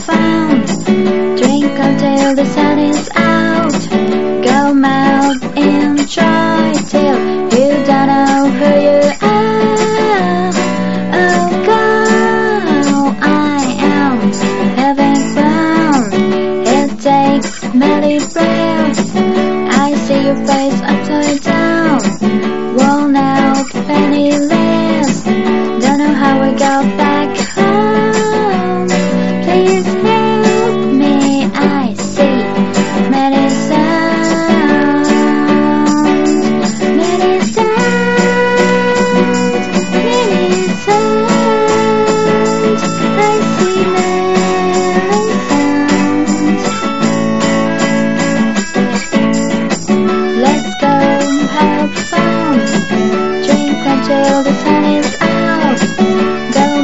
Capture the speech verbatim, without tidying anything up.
found. Drink until the sun is out. Go out, enjoy till you don't know who you are. Oh girl, I am having fun. It takes many breaths. I see your face upside down, worn out, penniless. Don't know how we got back home.